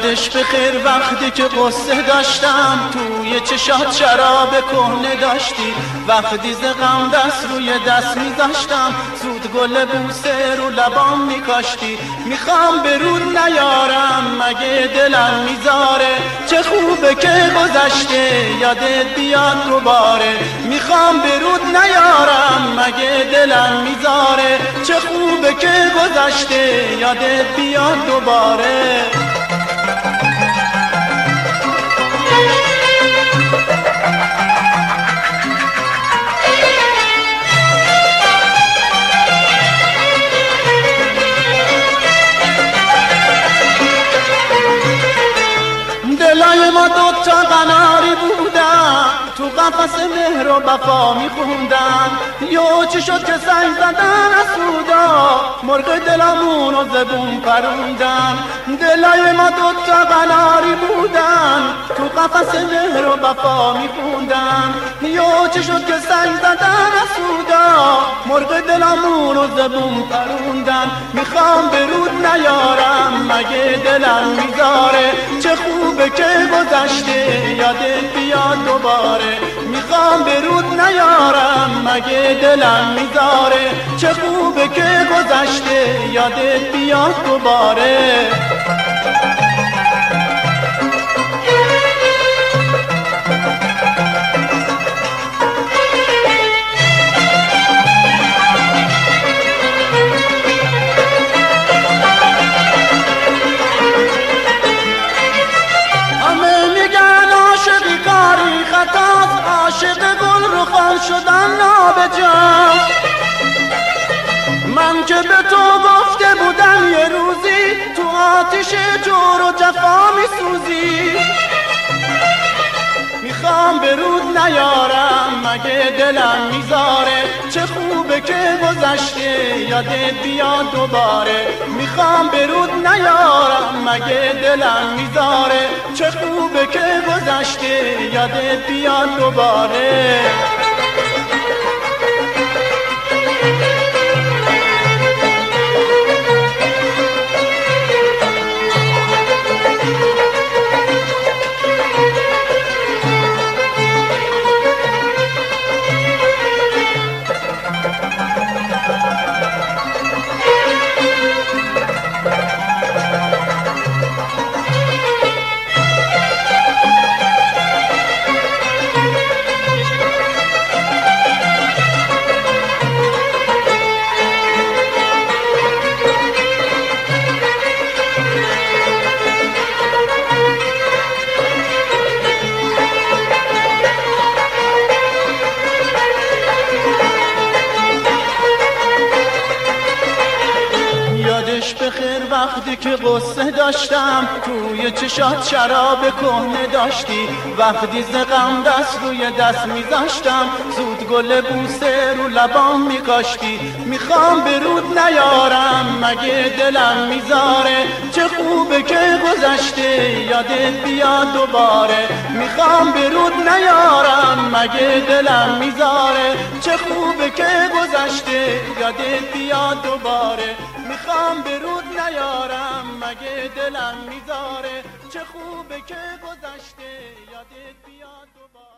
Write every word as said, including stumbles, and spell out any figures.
یادش بخیر وقتی که قصه داشتم توی چشات شراب کهنه داشتی، وقتی ز غم دست روی دست میذاشتم زود گل بوسه رو لبام میکاشتی. میخوام به رود نیارم مگه دلم میذاره، چه خوبه که گذشته یادت بیاد دوباره. میخوام به رود نیارم مگه دلم میذاره، چه خوبه که گذشته یادت بیاد دوباره. دلای ما دوتا قناری بودن، تو قفس مهر و وفا میخوندن. یو چی شد که سنگ زدن از سودا، مرغ دلمونو زبون پروندن. دلای ما دوتا قناری بودن، تو قفس مهر و وفا میخوندن. یو چی شد که سنگ زدن از سودا، مرغ دلمونو زبون پروندن. میخوام به رود نیارم مگه دلم میذاره، چه خوبه که گذشته یادت بیاد دوباره. میخوام به رود نیارم مگه دلم میذاره، چه خوبه که گذشته یادت بیاد دوباره. عاشق گل رو خال شدن نابجا، من که به تو گفته بودم یه روزی تو آتش جور و جفا میسوزی. میخوام به رود نیارم مگه دلم میذاره، چه خوبه که گذشته یادت بیاد دوباره. میخوام به رود نیارم مگه دلم میذاره، چه خوبه که گذشته یادت بیاد دوباره. بخیر وقتی که قصه داشتم توی چشات شراب کهنه داشتی، وقتی ز غم دست روی دست میذاشتم زود گل بوسه رو لبام میکاشتی. میخوام به رود نیارم مگه دلم میذاره، چه خوبه که گذشته یادت بیاد دوباره. میخوام به رود نیارم مگه دلم میذاره، چه خوبه که گذشته یادت بیاد دوباره. میخوام به رود نیارم مگه دلم میذاره، چه خوبه که گذشته یادت بیاد دوباره.